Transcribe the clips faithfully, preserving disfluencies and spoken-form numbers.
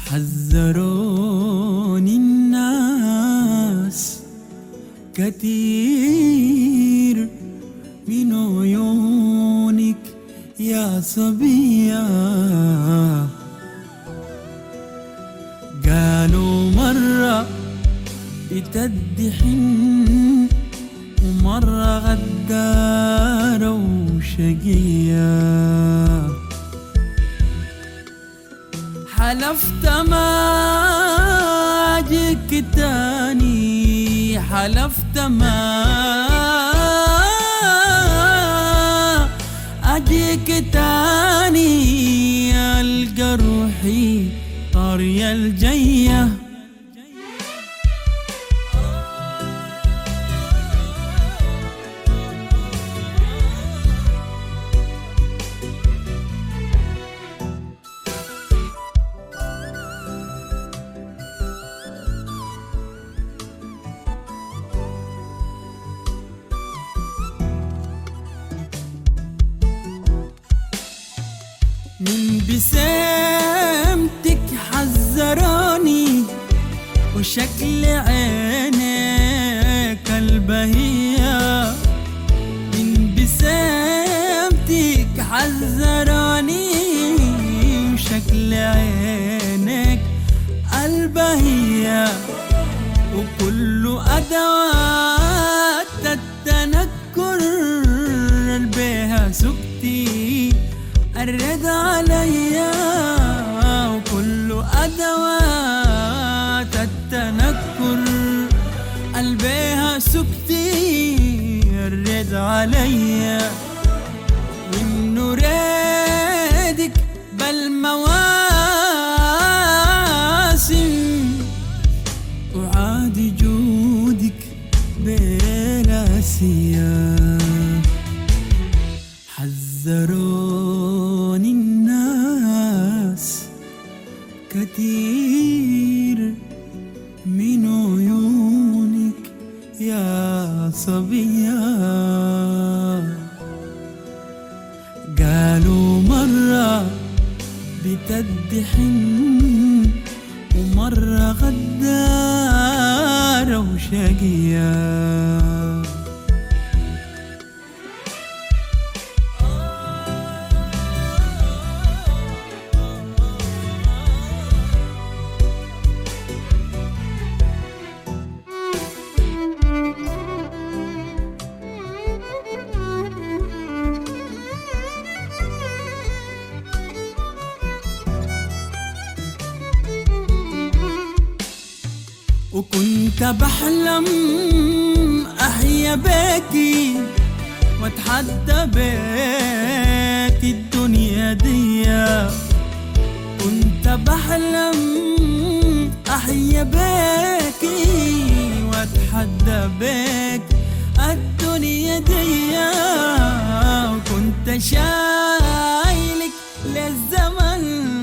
حذروني الناس كتير من عيونك يا صبية، قالوا مرة بتدحن ومرة غدارة وشقية. حلفت ما أجيك تاني، حلفت ما أجيك تاني، ألقى روحي طارية الجاية. من بسمتك حذروني وشكل عينيك البهية، من بسمتك حذروني وشكل عينيك البهية، وكل أدوات التنكر بها سكتي الرد عليا، وكل أدوات التنكر قلبيها سكتي الرد عليا. وإنه ريدك بالمواسم وعاد جودك بلا سياح. حذروني الناس كتير من عيونك يا صبية، قالوا مرة بتدحن ومرة غدارة وشقية. وكنت بحلم أحيا بيكي واتحدى بيك الدنيا دي، كنت بحلم أحيا بيكي واتحدى بيك الدنيا دي، وكنت شايلك للزمن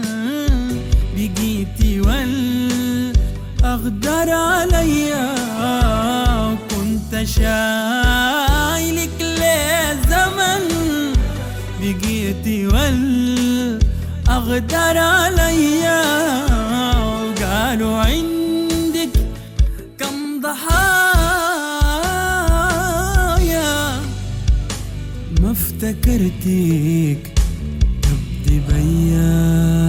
بقيتي وال أقدر عليا، وكنت شايلك للزمن بقيتي والأقدر عليا. وقالوا عندك كم ضحايا ما افتكرتك تبدي بيا.